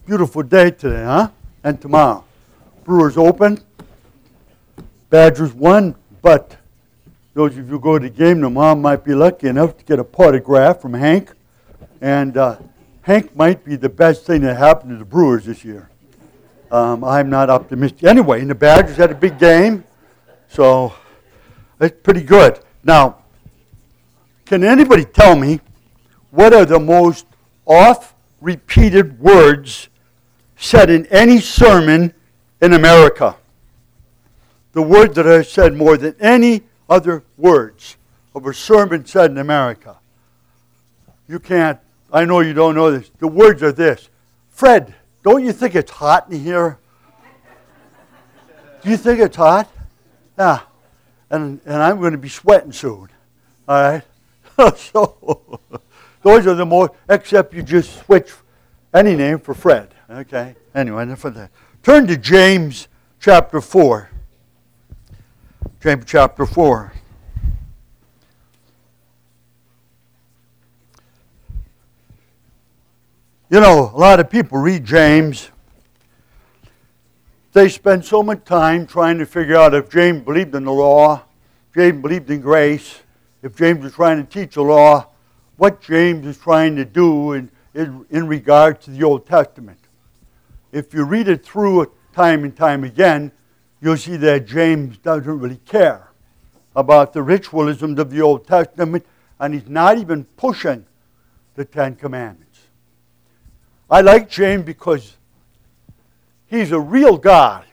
Beautiful day today, huh? And tomorrow. Brewers open. Badgers won, but those of you who go to the game tomorrow might be lucky enough to get a autograph from Hank. And Hank might be the best thing that happened to the Brewers this year. I'm not optimistic. Anyway, and the Badgers had a big game, so it's pretty good. Now, can anybody tell me what are the most oft-repeated words said in any sermon in America? The word that I said more than any other words of a sermon said in America. You can't, I know you don't know this. The words are this. Fred, don't you think it's hot in here? Do you think it's hot? Yeah. And I'm going to be sweating soon. All right? So, those are the most, except you just switch any name for Fred. Okay? Anyway, enough of that. Turn to James chapter 4. James chapter 4. You know, a lot of people read James. They spend so much time trying to figure out if James believed in the law, James believed in grace, if James was trying to teach the law, what James is trying to do in regard to the Old Testament. If you read it through time and time again, you'll see that James doesn't really care about the ritualisms of the Old Testament, and he's not even pushing the Ten Commandments. I like James because he's a real guy.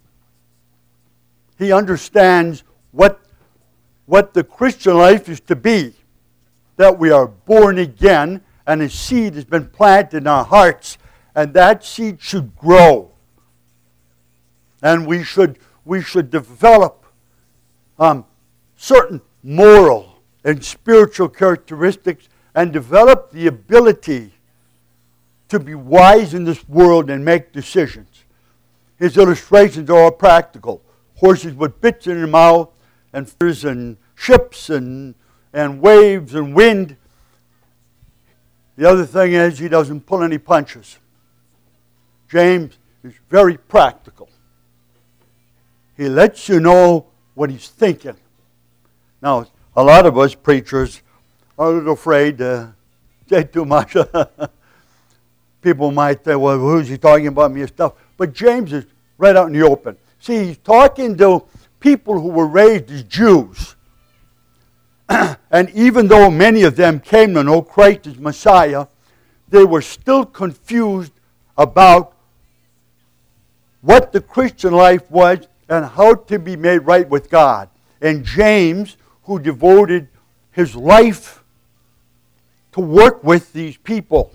He understands what the Christian life is to be, that we are born again, and a seed has been planted in our hearts, and that seed should grow. And we should develop certain moral and spiritual characteristics and develop the ability to be wise in this world and make decisions. His illustrations are all practical. Horses with bits in their mouth, and fires and ships and waves and wind. The other thing is he doesn't pull any punches. James is very practical. He lets you know what he's thinking. Now, a lot of us preachers are a little afraid to say too much. People might say, well, who's he talking about me and stuff? But James is right out in the open. See, he's talking to people who were raised as Jews. And even though many of them came to know Christ as Messiah, they were still confused about what the Christian life was and how to be made right with God. And James, who devoted his life to work with these people,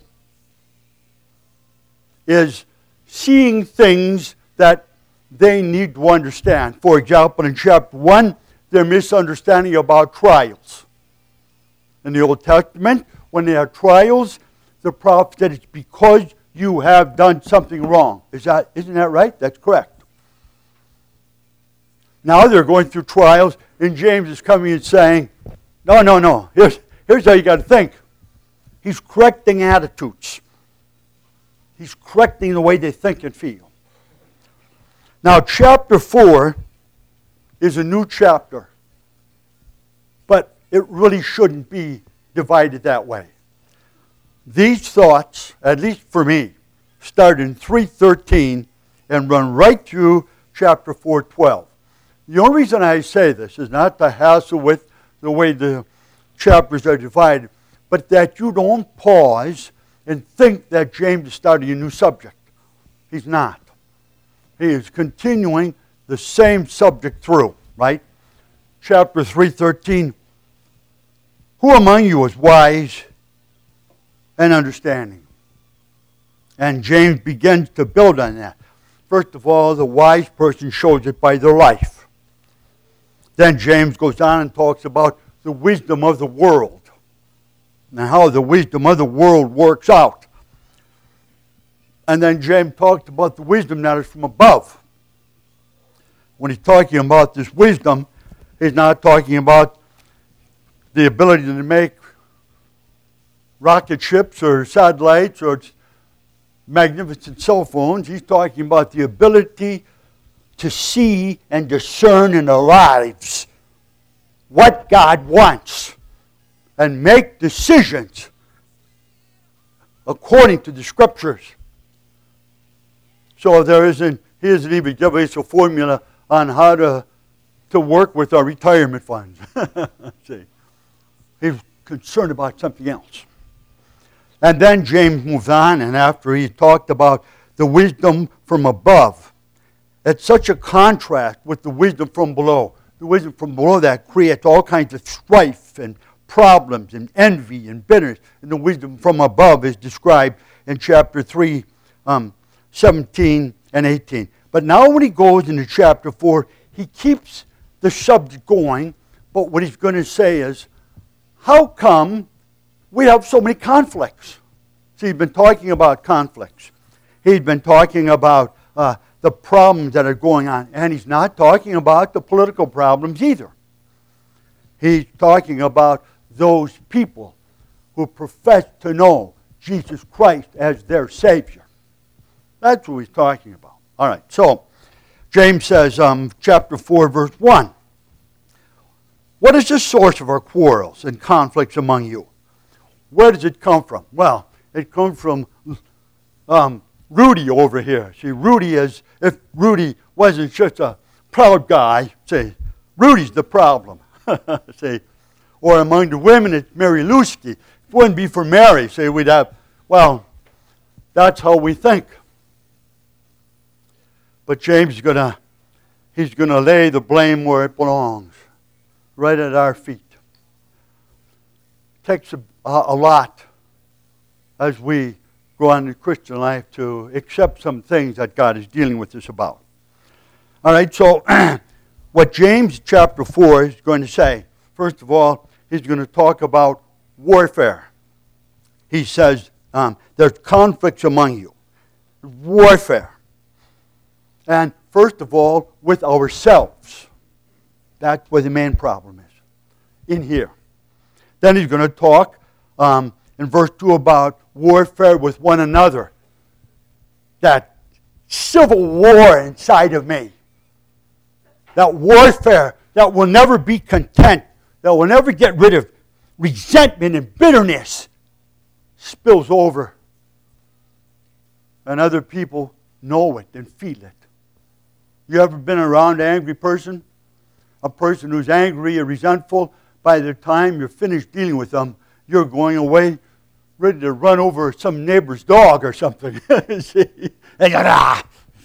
is seeing things that they need to understand. For example, in chapter 1, their misunderstanding about trials. In the Old Testament, when they have trials, the prophet said it's because you have done something wrong. Isn't that right? That's correct. Now they're going through trials, and James is coming and saying, no. Here's how you got to think. He's correcting attitudes. He's correcting the way they think and feel. Now, chapter 4 is a new chapter, but it really shouldn't be divided that way. These thoughts, at least for me, start in 3:13 and run right through chapter 4:12. The only reason I say this is not to hassle with the way the chapters are divided, but that you don't pause and think that James is starting a new subject. He's not. He is continuing the same subject through, right? Chapter 3:13. Who among you is wise and understanding? And James begins to build on that. First of all, the wise person shows it by their life. Then James goes on and talks about the wisdom of the world and how the wisdom of the world works out. And then James talked about the wisdom that is from above. When he's talking about this wisdom, he's not talking about the ability to make rocket ships or satellites or magnificent cell phones. He's talking about the ability to see and discern in our lives what God wants and make decisions according to the Scriptures. So he isn't even giving us a formula on how to work with our retirement funds. See, he's concerned about something else. And then James moves on, and after he talked about the wisdom from above, it's such a contrast with the wisdom from below. The wisdom from below that creates all kinds of strife and problems and envy and bitterness. And the wisdom from above is described in chapter 3, 17 and 18. But now when he goes into chapter 4, he keeps the subject going, but what he's going to say is, how come we have so many conflicts? See, he's been talking about conflicts. He's been talking about the problems that are going on. And he's not talking about the political problems either. He's talking about those people who profess to know Jesus Christ as their Savior. That's what he's talking about. All right, so James says, chapter 4, verse 1. What is the source of our quarrels and conflicts among you? Where does it come from? Well, it comes from Rudy over here. See, Rudy is, if Rudy wasn't just a proud guy, say, Rudy's the problem. See, or among the women, it's Mary Lusky. If it wouldn't be for Mary, say, we'd have, well, that's how we think. But James is he's going to lay the blame where it belongs, right at our feet. It takes a lot as we go on in Christian life to accept some things that God is dealing with us about. All right, so what James chapter 4 is going to say, first of all, he's going to talk about warfare. He says there's conflicts among you. Warfare. And first of all, with ourselves. That's where the main problem is, in here. Then he's going to talk in verse 2 about warfare with one another. That civil war inside of me. That warfare that will never be content, that will never get rid of resentment and bitterness, spills over. And other people know it and feel it. You ever been around an angry person? A person who's angry or resentful, by the time you're finished dealing with them, you're going away ready to run over some neighbor's dog or something. See? That's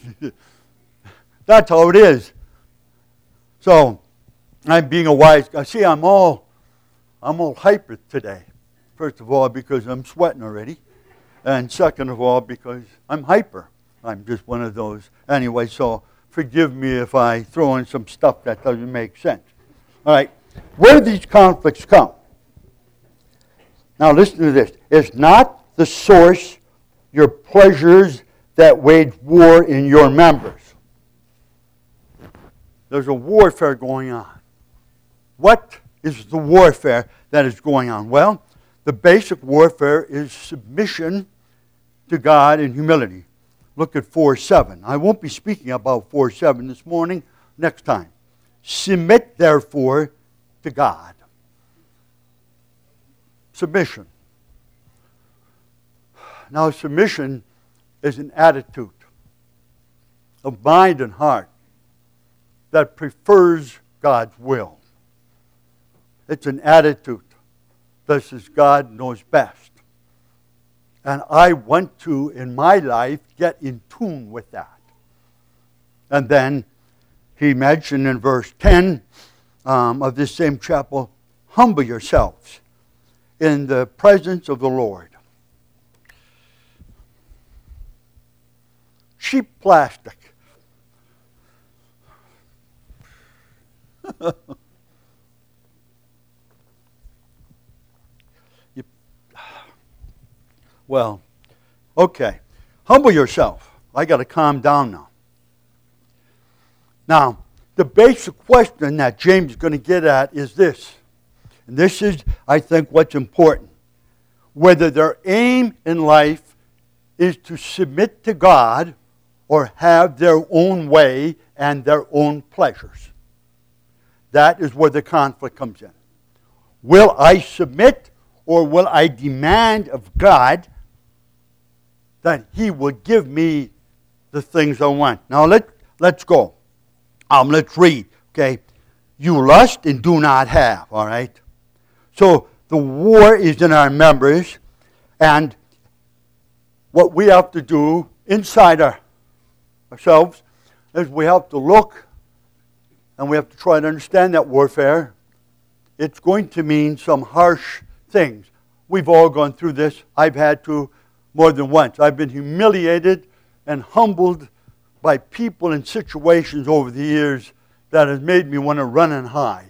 how it is. So, I'm being a wise guy. See, I'm all hyper today. First of all, because I'm sweating already. And second of all, because I'm hyper. I'm just one of those. Anyway, so forgive me if I throw in some stuff that doesn't make sense. All right. Where do these conflicts come? Now listen to this. It's not the source, your pleasures that wage war in your members. There's a warfare going on. What is the warfare that is going on? Well, the basic warfare is submission to God and humility. Look at 4:7. I won't be speaking about 4:7 this morning. Next time. Submit, therefore, to God. Submission. Now, submission is an attitude of mind and heart that prefers God's will. It's an attitude. This is God knows best. And I want to, in my life, get in tune with that. And then he mentioned in verse 10 of this same chapter, humble yourselves in the presence of the Lord. Cheap plastic. Well, okay. Humble yourself. I got to calm down now. Now, the basic question that James is going to get at is this. And this is, I think, what's important. Whether their aim in life is to submit to God or have their own way and their own pleasures. That is where the conflict comes in. Will I submit, or will I demand of God that He will give me the things I want? Now let's go. Let's read. Okay, you lust and do not have. All right. So the war is in our members, and what we have to do inside ourselves is we have to look, and we have to try to understand that warfare. It's going to mean some harsh things. We've all gone through this. I've had to more than once. I've been humiliated and humbled by people and situations over the years that has made me want to run and hide.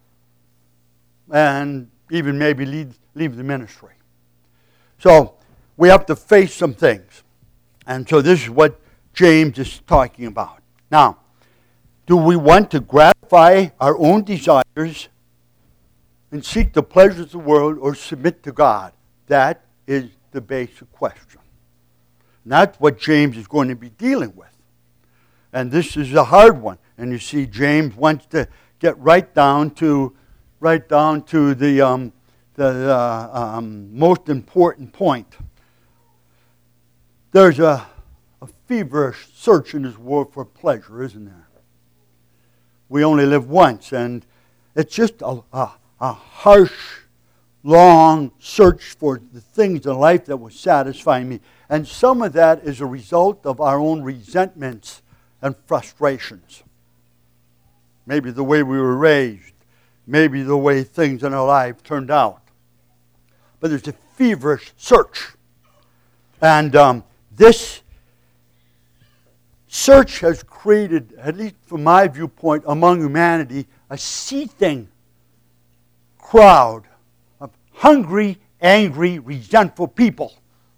And even maybe leave the ministry. So we have to face some things. And so this is what James is talking about. Now, do we want to gratify our own desires and seek the pleasures of the world, or submit to God? That is the basic question. And that's what James is going to be dealing with. And this is a hard one. And you see, James wants to get right down to the most important point. There's a feverish search in this world for pleasure, isn't there? We only live once, and it's just a harsh, long search for the things in life that will satisfy me. And some of that is a result of our own resentments and frustrations. Maybe the way we were raised, maybe the way things in our life turned out. But there's a feverish search. And this search has created, at least from my viewpoint, among humanity, a seething crowd of hungry, angry, resentful people.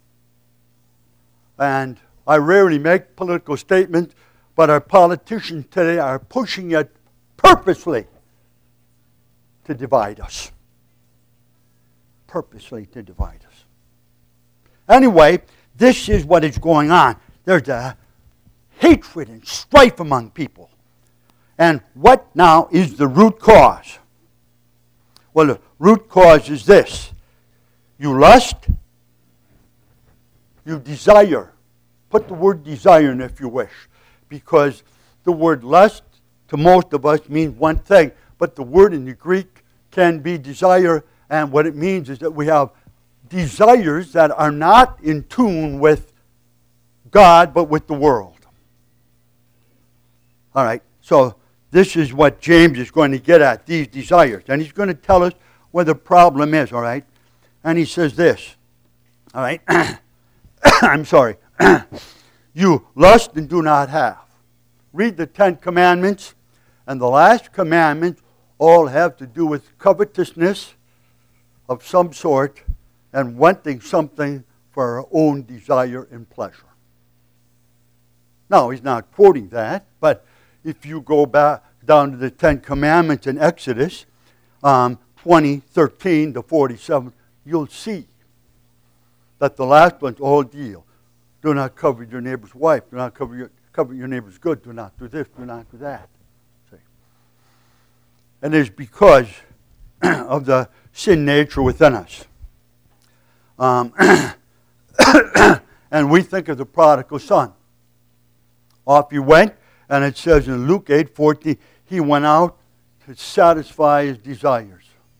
And I rarely make political statements, but our politicians today are pushing it purposely to divide us. Purposely to divide us. Anyway, this is what is going on. There's a hatred and strife among people. And what now is the root cause? Well, the root cause is this. You lust, you desire. Put the word desire in if you wish. Because the word lust to most of us means one thing. But the word in the Greek can be desire. And what it means is that we have desires that are not in tune with God, but with the world. All right, so this is what James is going to get at, these desires. And he's going to tell us where the problem is, all right? And he says this, all right? I'm sorry. You lust and do not have. Read the 10 Commandments, and the last commandments all have to do with covetousness of some sort and wanting something for our own desire and pleasure. Now, he's not quoting that, but if you go back down to the 10 Commandments in Exodus 20:13 to 47, you'll see that the last one's all deal. Do not covet your neighbor's wife. Do not covet your neighbor's good. Do not do this. Do not do that. See? And it's because of the sin nature within us. And we think of the prodigal son. Off he went. And it says in Luke 8:14, he went out to satisfy his desires.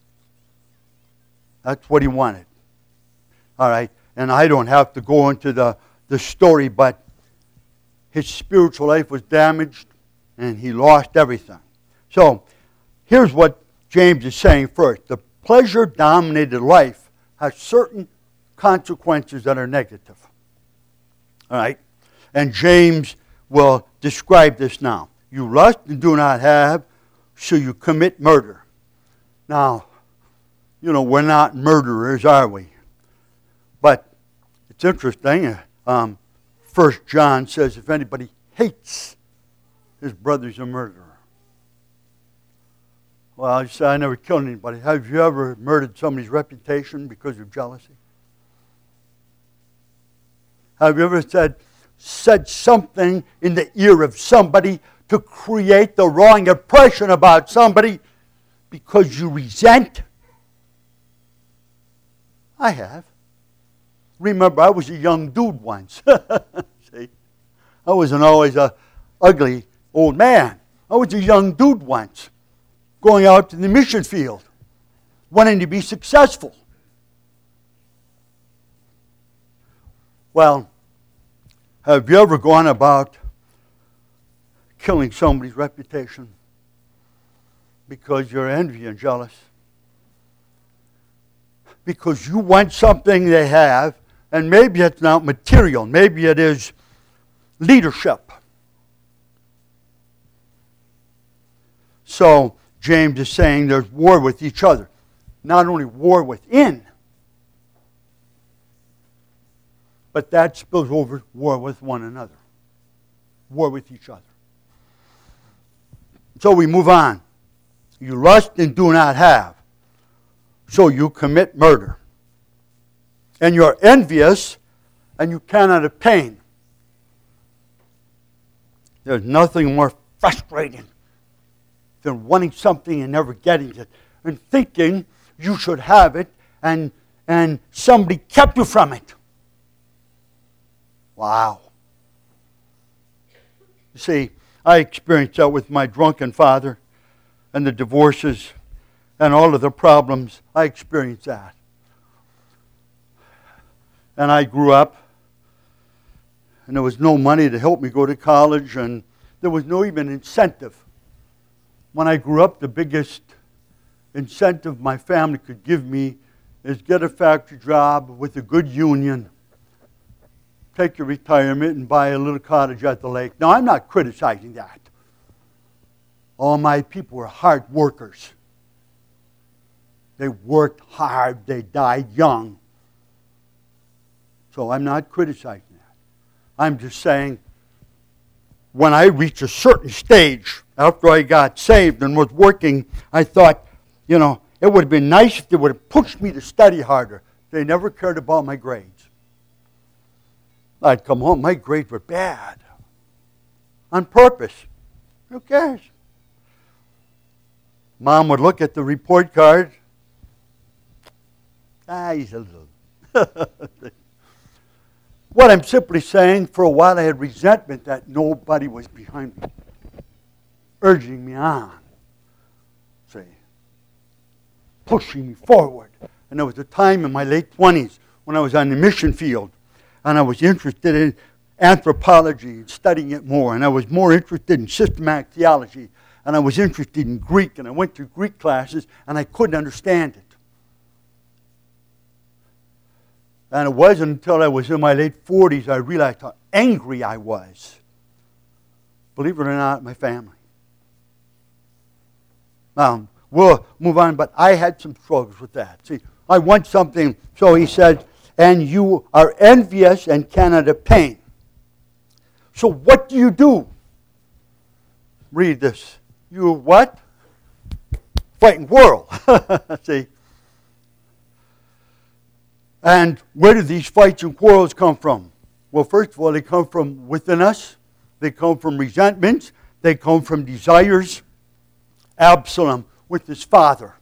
That's what he wanted. All right. And I don't have to go into the story, but his spiritual life was damaged and he lost everything. So here's what James is saying first. The pleasure-dominated life has certain consequences that are negative. All right. And James will describe this now. You lust and do not have, so you commit murder. Now, we're not murderers, are we? But it's interesting. 1 John says if anybody hates his brother, he's a murderer. Well, you say, I never killed anybody. Have you ever murdered somebody's reputation because of jealousy? Have you ever said something in the ear of somebody to create the wrong impression about somebody because you resent? I have. Remember, I was a young dude once. See, I wasn't always a ugly old man. I was a young dude once, going out to the mission field, wanting to be successful. Well, have you ever gone about killing somebody's reputation because you're envy and jealous? Because you want something they have, and maybe it's not material, maybe it is leadership. So James is saying there's war with each other. Not only war within, but that spills over war with one another. War with each other. So we move on. You lust and do not have, so you commit murder. And you're envious, and you cannot obtain. There's nothing more frustrating than wanting something and never getting it, and thinking you should have it, and somebody kept you from it. Wow. You see, I experienced that with my drunken father and the divorces and all of the problems. I experienced that. And I grew up, and there was no money to help me go to college, and there was no even incentive. When I grew up, the biggest incentive my family could give me is get a factory job with a good union, take your retirement, and buy a little cottage at the lake. Now, I'm not criticizing that. All my people were hard workers. They worked hard. They died young. So I'm not criticizing that. I'm just saying, when I reached a certain stage, after I got saved and was working, I thought, it would have been nice if they would have pushed me to study harder. They never cared about my grades. I'd come home, my grades were bad. On purpose. Who cares? Mom would look at the report card. He's a little... What I'm simply saying, for a while I had resentment that nobody was behind me, urging me on, see, pushing me forward. And there was a time in my late 20s when I was on the mission field, and I was interested in anthropology and studying it more, and I was more interested in systematic theology, and I was interested in Greek, and I went to Greek classes, and I couldn't understand it. And it wasn't until I was in my late 40s I realized how angry I was. Believe it or not, my family. We'll move on, but I had some struggles with that. See, I want something, so he said, and you are envious and cannot obtain. So what do you do? Read this. You what? Fighting quarrel. See? And where do these fights and quarrels come from? Well, first of all, they come from within us. They come from resentments. They come from desires. Absalom with his father.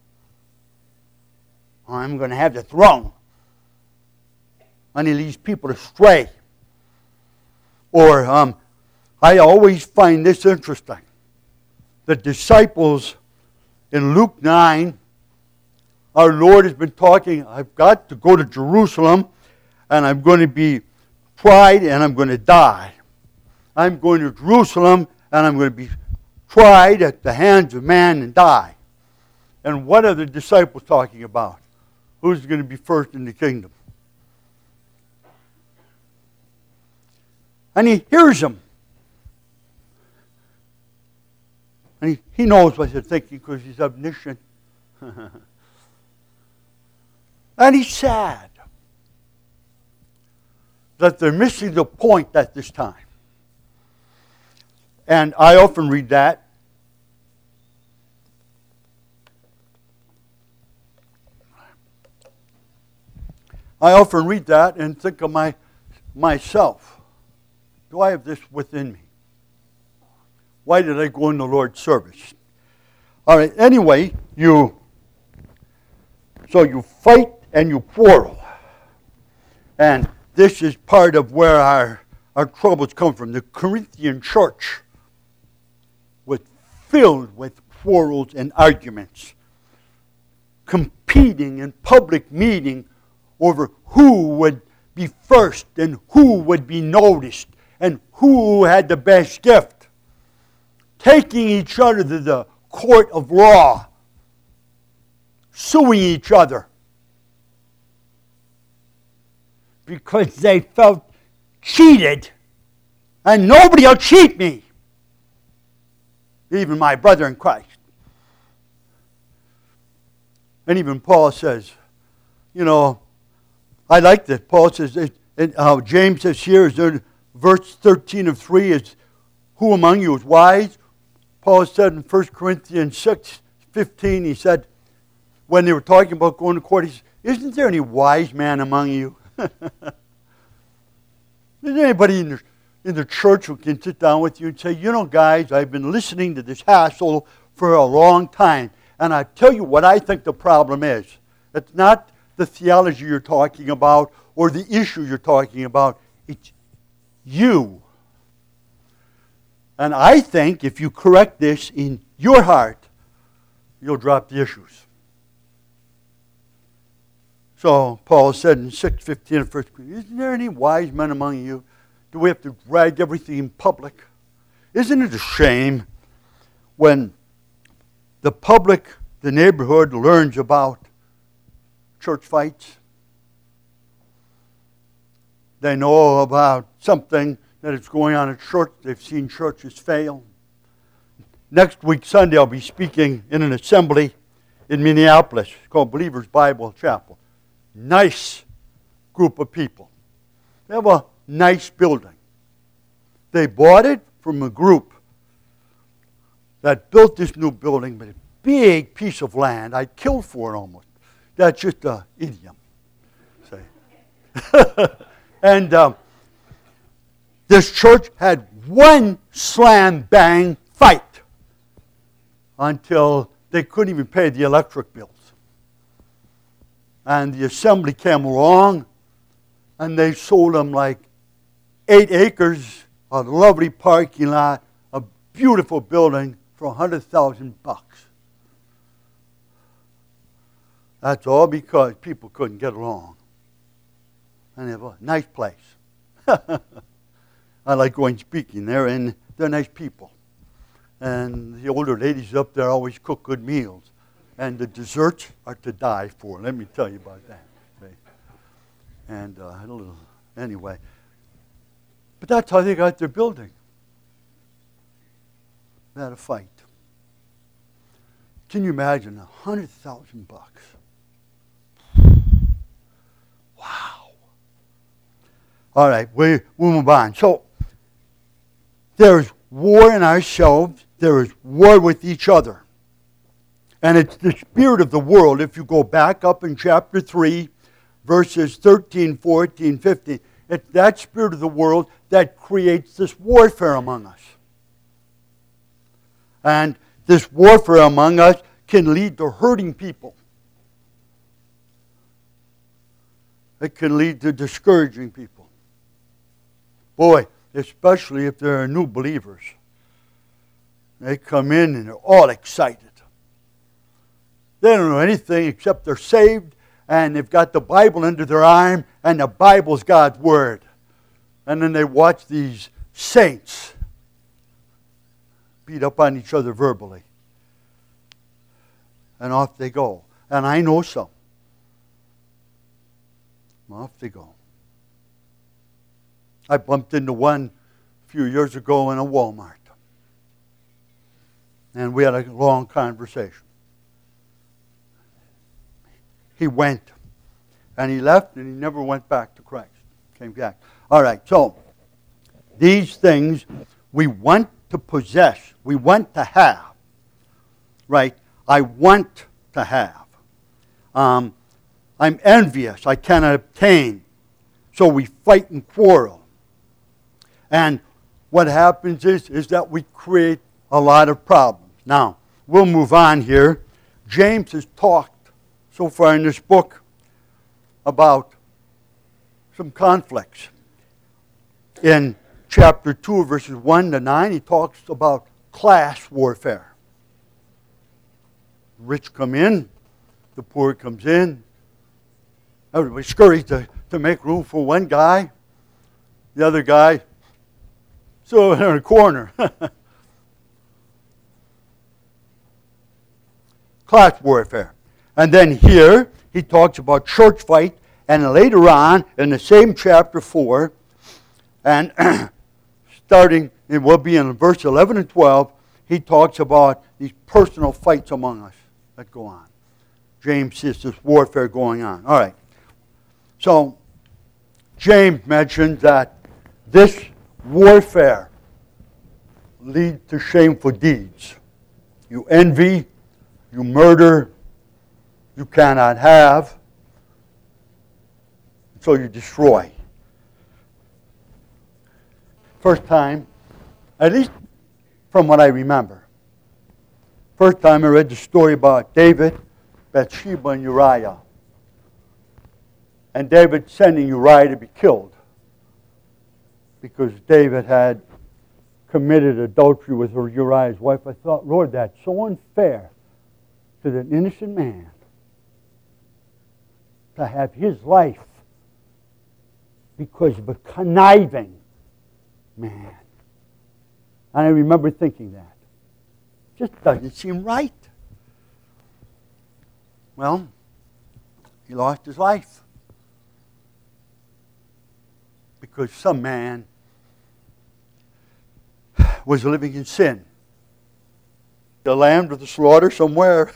I'm going to have the throne. And he leads people astray. Or I always find this interesting. The disciples in Luke 9, our Lord has been talking, I've got to go to Jerusalem, and I'm going to be tried, and I'm going to die. I'm going to Jerusalem, and I'm going to be tried at the hands of man and die. And what are the disciples talking about? Who's going to be first in the kingdom? And he hears them. And he knows what they're thinking because he's omniscient. And he's sad that they're missing the point at this time. And I often read that. I often read that and think of my myself? Do I have this within me? Why did I go in the Lord's service? All right, anyway, you fight and you quarrel. And this is part of where our troubles come from. The Corinthian church was filled with quarrels and arguments, competing in public meeting over who would be first and who would be noticed and who had the best gift, taking each other to the court of law, suing each other because they felt cheated, and nobody will cheat me, even my brother in Christ. And even Paul says, I like that. Paul says, James says here, verse 13 of 3 is, who among you is wise? Paul said in 1 Corinthians 6:15, he said, when they were talking about going to court, he said, isn't there any wise man among you? Is there anybody in the church who can sit down with you and say, guys, I've been listening to this hassle for a long time, and I tell you what I think the problem is. It's not the theology you're talking about or the issue you're talking about. It's you. And I think if you correct this in your heart, you'll drop the issues. So Paul said in 6:15 of 1 Corinthians, isn't there any wise men among you? Do we have to drag everything in public? Isn't it a shame when the public, the neighborhood, learns about church fights? They know about something that is going on at church. They've seen churches fail. Next week, Sunday, I'll be speaking in an assembly in Minneapolis called Believers Bible Chapel. Nice group of people. They have a nice building. They bought it from a group that built this new building, but a big piece of land. I'd kill for it almost. That's just an idiom. Say. And this church had one slam-bang fight until they couldn't even pay the electric bills. And the assembly came along, and they sold them like 8 acres, a lovely parking lot, a beautiful building for $100,000. That's all because people couldn't get along. And they have a nice place. I like going speaking there, and they're nice people. And the older ladies up there always cook good meals. And the desserts are to die for. Let me tell you about that. Okay? And anyway. But that's how they got their building. They had a fight. Can you imagine $100,000? Wow. All right, we'll move on. So there's war in ourselves. There is war with each other. And it's the spirit of the world. If you go back up in chapter 3, verses 13, 14, 15, it's that spirit of the world that creates this warfare among us. And this warfare among us can lead to hurting people. It can lead to discouraging people. Boy, especially if they're new believers. They come in and they're all excited. They don't know anything except they're saved and they've got the Bible under their arm and the Bible's God's Word. And then they watch these saints beat up on each other verbally. And off they go. And I know some. Off they go. I bumped into one a few years ago in a Walmart. And we had a long conversation. He went, and he left, and he never went back to Christ. Came back. All right, so these things we want to possess. We want to have. Right? I want to have. I'm envious. I cannot obtain. So we fight and quarrel. And what happens is that we create a lot of problems. Now, we'll move on here. James has talked so far in this book about some conflicts. In chapter 2, verses 1 to 9, he talks about class warfare. The rich come in, the poor comes in. Everybody's scurries to make room for one guy. The other guy, so in a corner. Class warfare. And then here, he talks about church fight. And later on, in the same chapter 4, and starting, it will be in verse 11 and 12, he talks about these personal fights among us that go on. James sees this warfare going on. All right. So, James mentions that this warfare leads to shameful deeds. You envy, you murder, you cannot have, so you destroy. First time, at least from what I remember, first time I read the story about David, Bathsheba, and Uriah. And David sending Uriah to be killed because David had committed adultery with Uriah's wife. I thought, Lord, that's so unfair to the innocent man to have his life because of a conniving man. And I remember thinking that. Just doesn't seem right. Well, he lost his life because some man was living in sin. The lamb to the slaughter somewhere.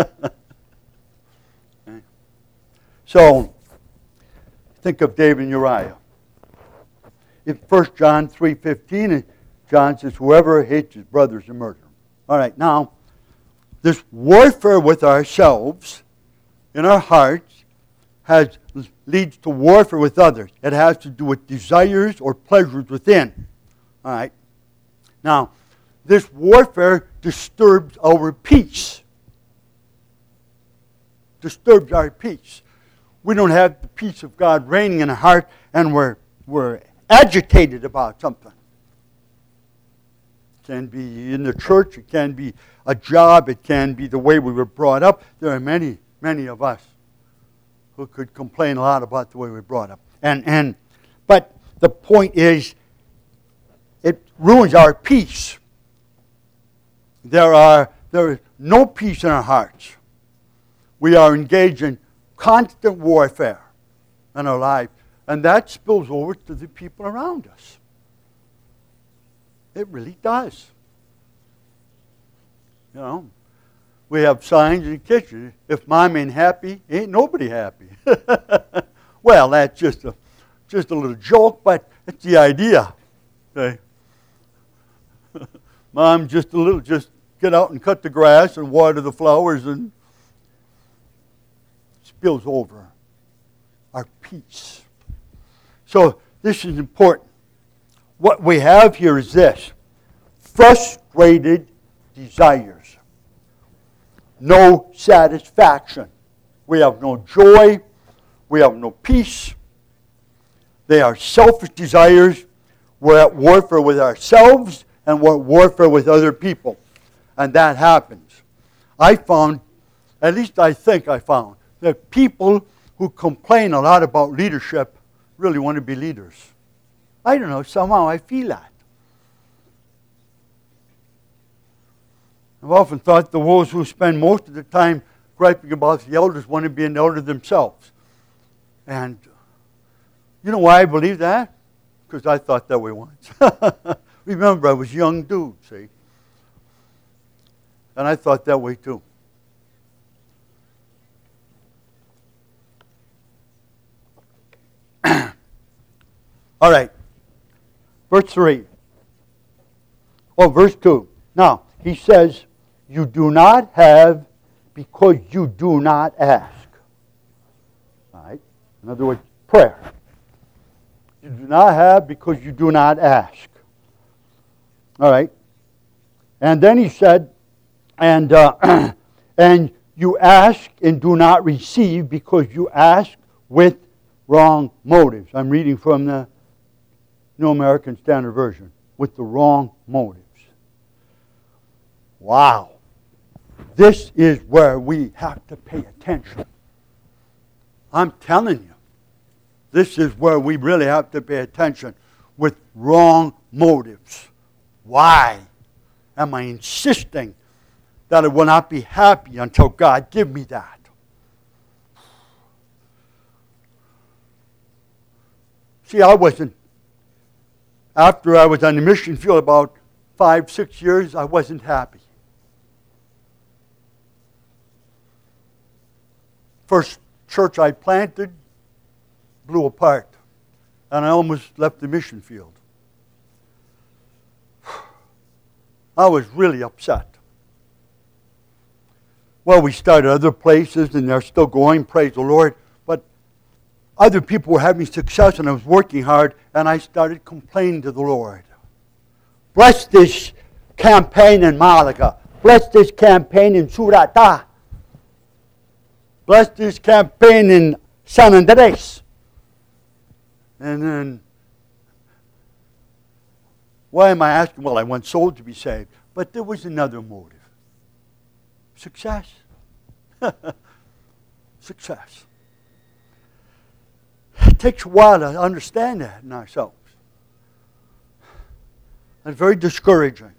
So, think of David and Uriah. In 1 John 3:15, John says, whoever hates his brother is a murderer. All right, now, this warfare with ourselves in our hearts leads to warfare with others. It has to do with desires or pleasures within. All right. Now, this warfare disturbs our peace. Disturbs our peace. We don't have the peace of God reigning in our heart, and we're agitated about something. It can be in the church, it can be a job, it can be the way we were brought up. There are many, many of us who could complain a lot about the way we were brought up. But the point is, it ruins our peace. There is no peace in our hearts. We are engaged in constant warfare in our life, and that spills over to the people around us. It really does. You know, we have signs in the kitchen. If mom ain't happy, ain't nobody happy. Well, that's just a little joke, but it's the idea. Okay. Mom, just get out and cut the grass and water the flowers, and spills over our peace. So this is important. What we have here is this: frustrated desires. No satisfaction. We have no joy. We have no peace. They are selfish desires. We're at warfare with ourselves, and we're at warfare with other people. And that happens. I found, at least I think I found, that people who complain a lot about leadership really want to be leaders. I don't know, somehow I feel that. I've often thought the ones who spend most of the time griping about the elders want to be an elder themselves. And you know why I believe that? Because I thought that way once. Remember, I was a young dude, see? And I thought that way too. All right. Verse 3. Oh, verse 2. Now, he says, you do not have because you do not ask. All right? In other words, prayer. You do not have because you do not ask. All right. And then he said, and you ask and do not receive because you ask with wrong motives. I'm reading from the New American Standard Version. With the wrong motives. Wow. This is where we have to pay attention. I'm telling you. This is where we really have to pay attention. With wrong motives. Why am I insisting that I will not be happy until God give me that? See, after I was on the mission field about 5-6 years, I wasn't happy. First church I planted blew apart, and I almost left the mission field. I was really upset. Well, we started other places, and they're still going, praise the Lord. But other people were having success, and I was working hard, and I started complaining to the Lord. Bless this campaign in Malaga. Bless this campaign in Surata. Bless this campaign in San Andres. And then, why am I asking? Well, I want souls to be saved. But there was another motive. Success. Success. It takes a while to understand that in ourselves. It's very discouraging.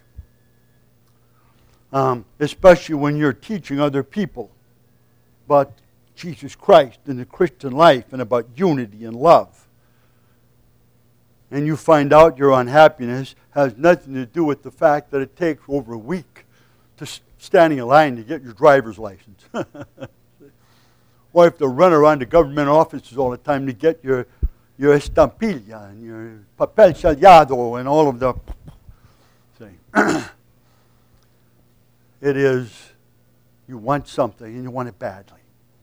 Especially when you're teaching other people about Jesus Christ and the Christian life and about unity and love. And you find out your unhappiness has nothing to do with the fact that it takes over a week to standing in line to get your driver's license. Or if to run around the government offices all the time to get your estampilla and your papel sellado and all of the thing. It is, you want something and you want it badly.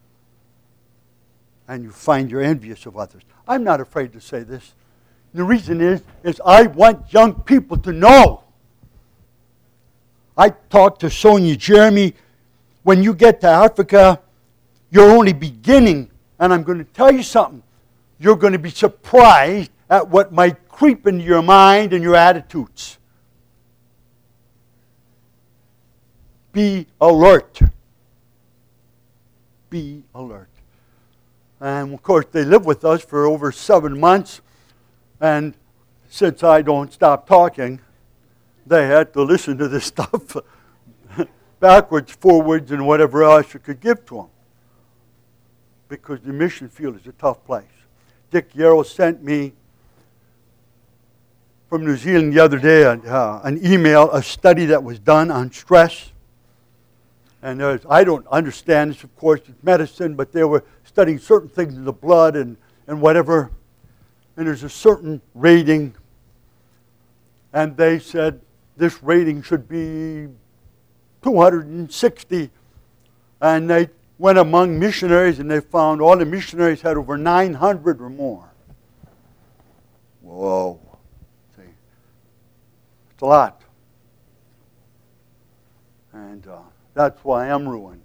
And you find you're envious of others. I'm not afraid to say this. The reason is I want young people to know. I talked to Sonia Jeremy. When you get to Africa, you're only beginning. And I'm going to tell you something. You're going to be surprised at what might creep into your mind and your attitudes. Be alert. Be alert. And of course, they live with us for over 7 months. And since I don't stop talking, they had to listen to this stuff backwards, forwards, and whatever else you could give to them. Because the mission field is a tough place. Dick Yarrow sent me from New Zealand the other day an email, a study that was done on stress. And I don't understand this, of course, it's medicine, but they were studying certain things in the blood and whatever. And there's a certain rating. And they said this rating should be 260. And they went among missionaries and they found all the missionaries had over 900 or more. Whoa. See, it's a lot. And that's why I'm ruined.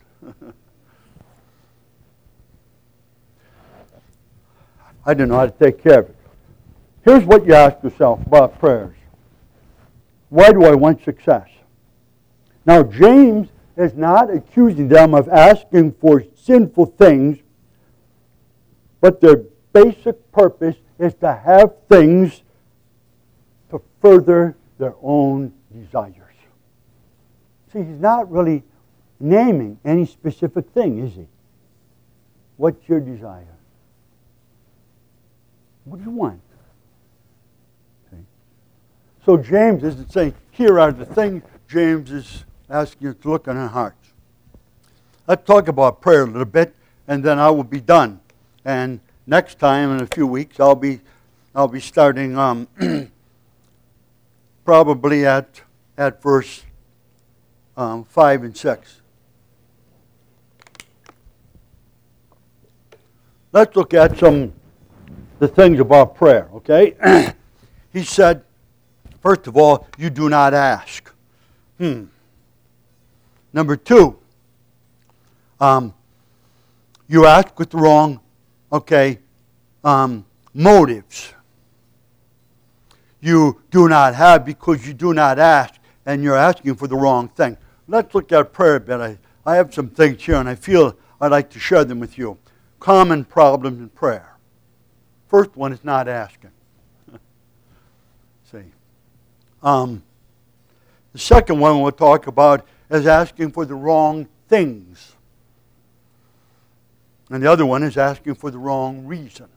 I don't know how to take care of it. Here's what you ask yourself about prayers. Why do I want success? Now, James is not accusing them of asking for sinful things, but their basic purpose is to have things to further their own desires. See, he's not really naming any specific thing, is he? What's your desire? What do you want? Okay. So James isn't saying, here are the things. James is asking you to look in our hearts. Let's talk about prayer a little bit, and then I will be done. And next time, in a few weeks, I'll be starting probably at verse 5 and 6. Let's look at some the things about prayer, okay? He said, first of all, you do not ask. Number two, you ask with the wrong, motives. You do not have because you do not ask, and you're asking for the wrong thing. Let's look at prayer a bit. I have some things here, and I feel I'd like to share them with you. Common problems in prayer. First one is not asking. See. The second one we'll talk about is asking for the wrong things. And the other one is asking for the wrong reason.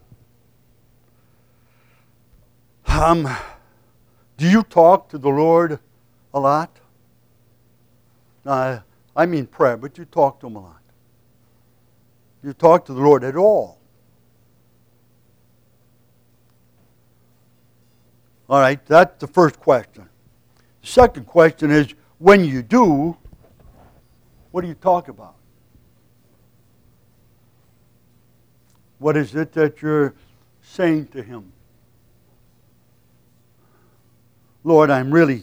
Do you talk to the Lord a lot? I mean prayer, but you talk to Him a lot. You talk to the Lord at all. All right, that's the first question. The second question is, when you do, what do you talk about? What is it that you're saying to Him? Lord, I'm really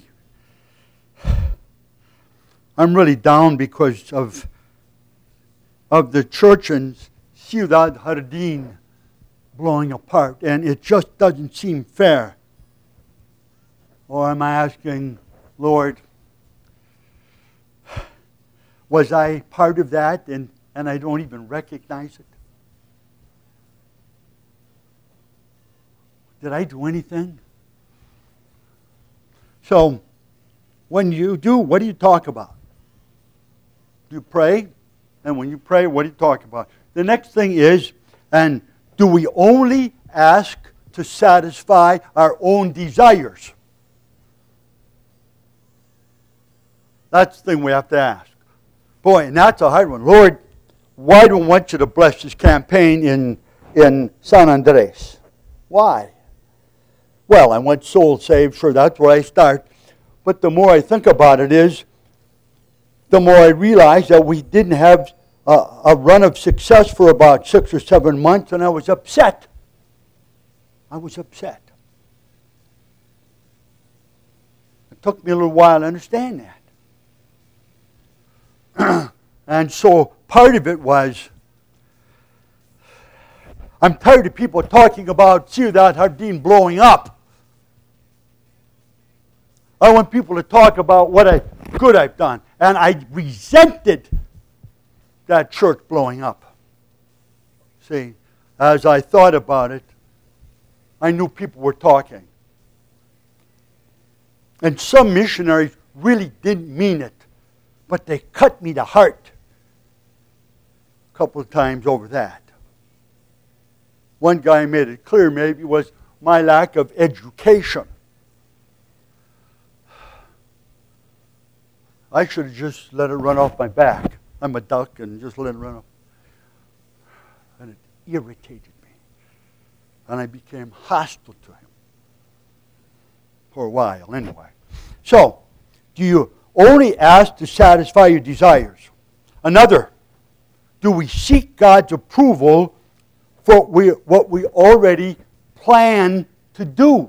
down because of the church in Ciudad Jardín blowing apart, and it just doesn't seem fair. Or am I asking, Lord, was I part of that and I don't even recognize it? Did I do anything? So, when you do, what do you talk about? Do you pray? And when you pray, what do you talk about? The next thing is, and do we only ask to satisfy our own desires? That's the thing we have to ask. Boy, and that's a hard one. Lord, why do I want you to bless this campaign in San Andres? Why? Well, I want souls saved, sure, that's where I start. But the more I think about it is, the more I realize that we didn't have a run of success for about 6 or 7 months, and I was upset. I was upset. It took me a little while to understand that. And so part of it was, I'm tired of people talking about Ciudad Jardín blowing up. I want people to talk about what good I've done. And I resented that church blowing up. See, as I thought about it, I knew people were talking. And some missionaries really didn't mean it, but they cut me to heart a couple of times over that. One guy made it clear maybe it was my lack of education. I should have just let it run off my back. I'm a duck and just let it run off. And it irritated me. And I became hostile to him. For a while, anyway. So, do you only ask to satisfy your desires? Another, do we seek God's approval for what we already plan to do? All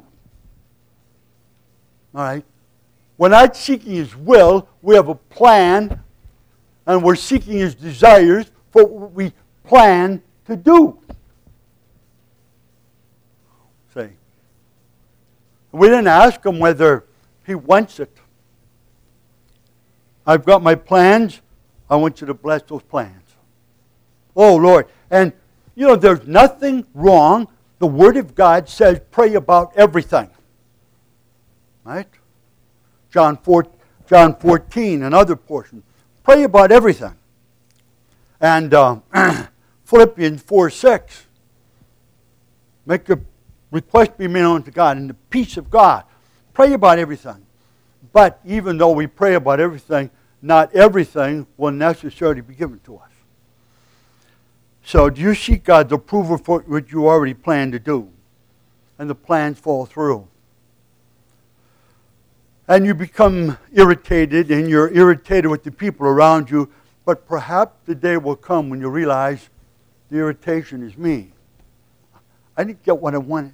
right? We're not seeking His will. We have a plan, and we're seeking His desires for what we plan to do. See? We didn't ask Him whether He wants it. I've got my plans. I want you to bless those plans. Oh, Lord. And, there's nothing wrong. The Word of God says pray about everything. Right? John 14, another portion. Pray about everything. And Philippians 4:6. Make your request be made known to God in the peace of God. Pray about everything. But even though we pray about everything, not everything will necessarily be given to us. So do you seek God's approval for what you already plan to do? And the plans fall through. And you become irritated, and you're irritated with the people around you, but perhaps the day will come when you realize the irritation is me. I didn't get what I wanted.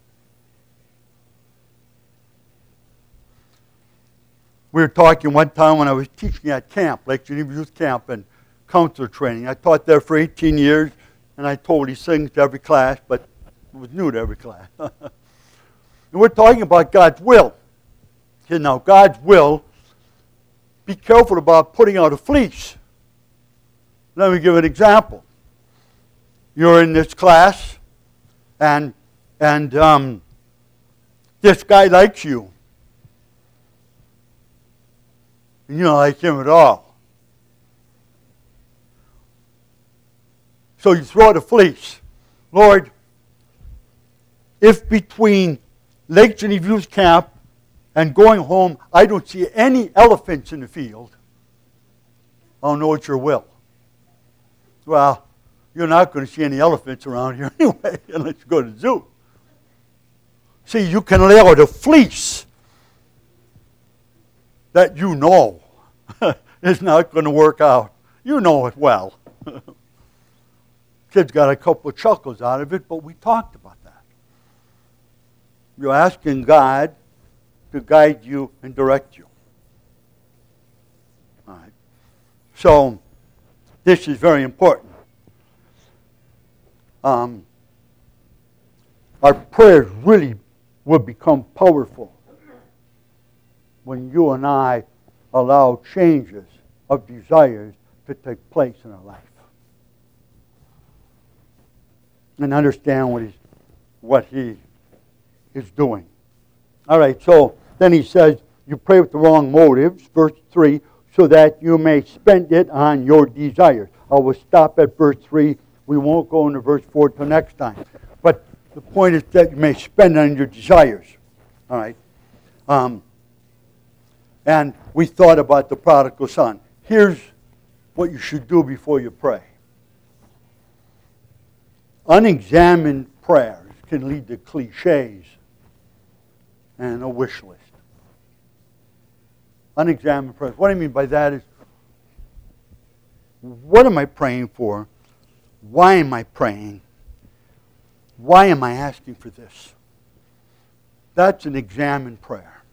We were talking one time when I was teaching at camp, Lake Geneva Youth Camp, and counselor training. I taught there for 18 years, and I told these things to every class, but it was new to every class. And we're talking about God's will. Okay, now, God's will, be careful about putting out a fleece. Let me give an example. You're in this class, and this guy likes you. And you don't like him at all. So you throw out a fleece. Lord, if between Lake Geneva Youth Camp and going home, I don't see any elephants in the field, I'll know it's your will. Well, you're not going to see any elephants around here anyway, unless you go to the zoo. See, you can lay out a fleece that you know is not going to work out. You know it well. Kids got a couple of chuckles out of it, but we talked about that. You're asking God to guide you and direct you. All right. So, this is very important. Our prayers really will become powerful when you and I allow changes of desires to take place in our life. And understand what He is doing. All right, so then he says, you pray with the wrong motives, verse 3, so that you may spend it on your desires. I will stop at verse 3. We won't go into verse 4 till next time. But the point is that you may spend it on your desires. All right. And we thought about the prodigal son. Here's what you should do before you pray. Unexamined prayers can lead to cliches and a wish list. Unexamined prayers. What I mean by that is, what am I praying for? Why am I praying? Why am I asking for this? That's an examined prayer.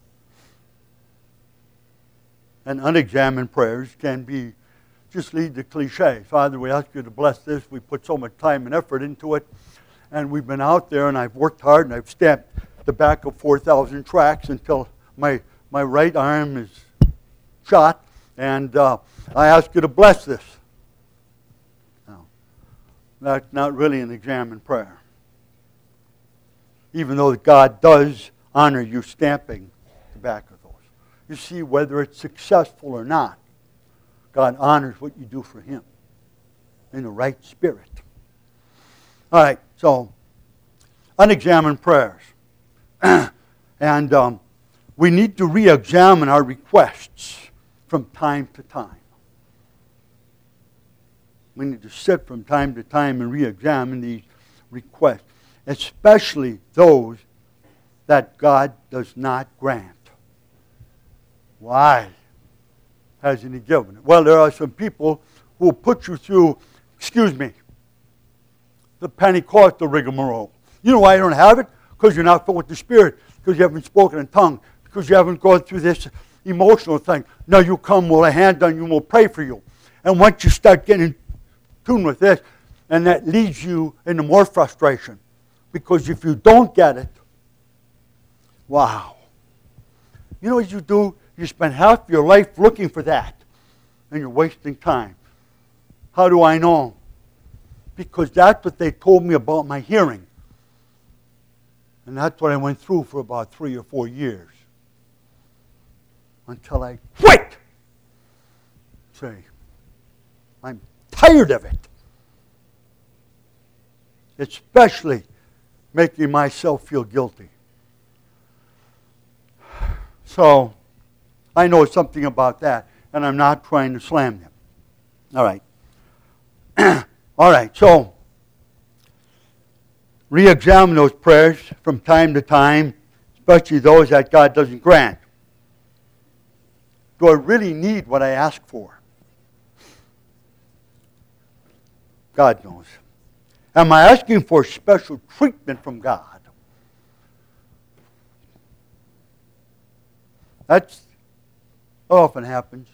And unexamined prayers can be just lead to cliche. Father, we ask you to bless this. We put so much time and effort into it. And we've been out there and I've worked hard and I've stamped the back of 4,000 tracks until my right arm is shot. And I ask you to bless this. No, that's not really an examined prayer. Even though God does honor you stamping the back of those. You see, whether it's successful or not, God honors what you do for Him in the right spirit. All right, so unexamined prayers. And we need to re-examine our requests from time to time. We need to sit from time to time and re-examine these requests, especially those that God does not grant. Why hasn't He given it? Well, there are some people who will put you through, the Pentecostal rigmarole. You know why you don't have it? Because you're not filled with the Spirit. Because you haven't spoken in tongues. Because you haven't gone through this emotional thing. Now you come, we'll lay hands on you, and we'll pray for you. And once you start getting in tune with this, and that leads you into more frustration. Because if you don't get it, wow. You know what you do? You spend half your life looking for that. And you're wasting time. How do I know? Because that's what they told me about my hearing. And that's what I went through for about 3 or 4 years. Until I quit. Say, I'm tired of it. Especially making myself feel guilty. So, I know something about that, and I'm not trying to slam them. All right. All right, so re-examine those prayers from time to time, especially those that God doesn't grant. Do I really need what I ask for? God knows. Am I asking for special treatment from God? That's what often happens.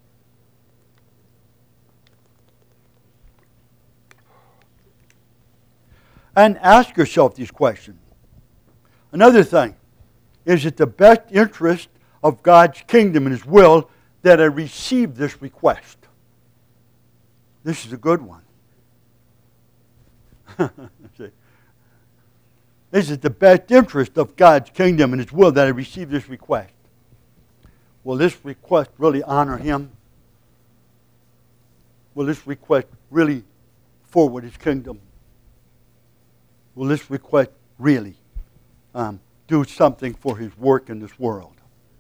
And ask yourself these questions. Another thing, is it the best interest of God's kingdom and His will that I receive this request? This is a good one. Is it the best interest of God's kingdom and His will that I receive this request? Will this request really honor Him? Will this request really forward His kingdom? Will this request really do something for His work in this world?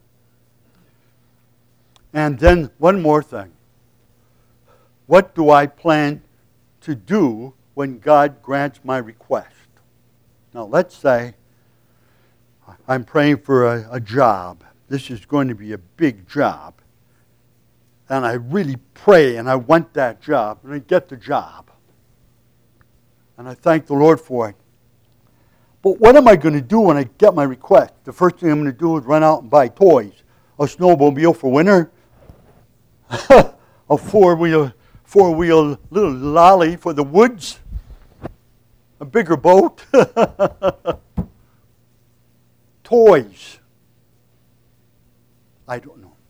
And then one more thing. What do I plan to do when God grants my request? Now let's say I'm praying for a job. This is going to be a big job. And I really pray and I want that job. And I get the job. And I thank the Lord for it. But what am I going to do when I get my request? The first thing I'm going to do is run out and buy toys. A snowmobile for winter. A four-wheel little lolly for the woods. A bigger boat. Toys. I don't know.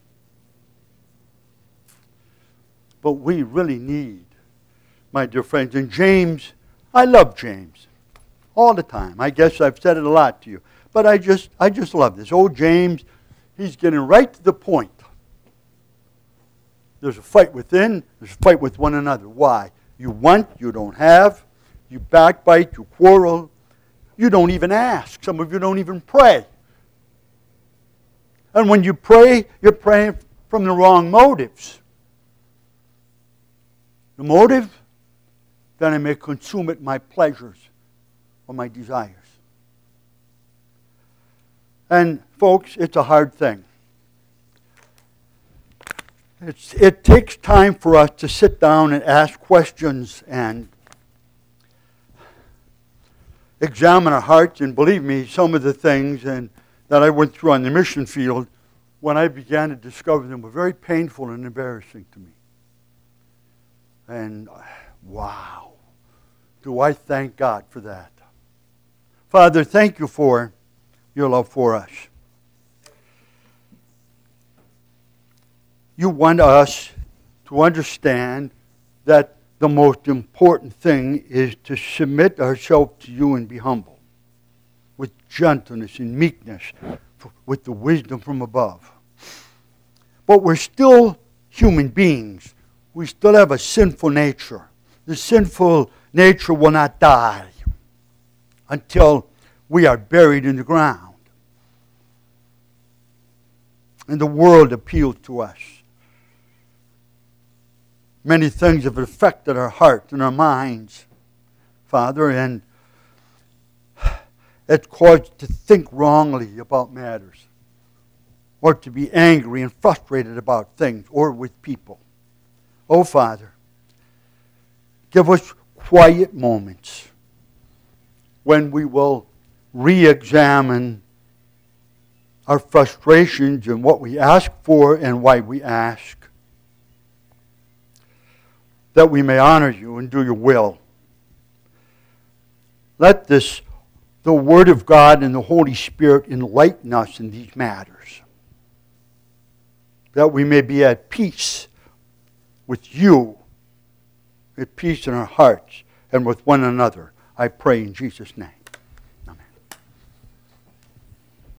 But we really need, my dear friends, and James, I love James. All the time. I guess I've said it a lot to you. But I just love this. Old James, he's getting right to the point. There's a fight within, there's a fight with one another. Why? You want, you don't have. You backbite, you quarrel. You don't even ask. Some of you don't even pray. And when you pray, you're praying from the wrong motives. The motive? That I may consume it my pleasures or my desires. And folks, it's a hard thing. It takes time for us to sit down and ask questions and examine our hearts. And believe me, some of the things that I went through on the mission field, when I began to discover them, were very painful and embarrassing to me. And wow, do I thank God for that. Father, thank you for your love for us. You want us to understand that the most important thing is to submit ourselves to you and be humble, with gentleness and meekness, with the wisdom from above. But we're still human beings. We still have a sinful nature. The sinful nature will not die until we are buried in the ground. And the world appeals to us. Many things have affected our hearts and our minds, Father, and it's caused us to think wrongly about matters, or to be angry and frustrated about things or with people. Oh, Father, give us quiet moments when we will re-examine our frustrations and what we ask for and why we ask, that we may honor you and do your will. Let the Word of God and the Holy Spirit enlighten us in these matters, that we may be at peace with you, at peace in our hearts and with one another. I pray in Jesus' name.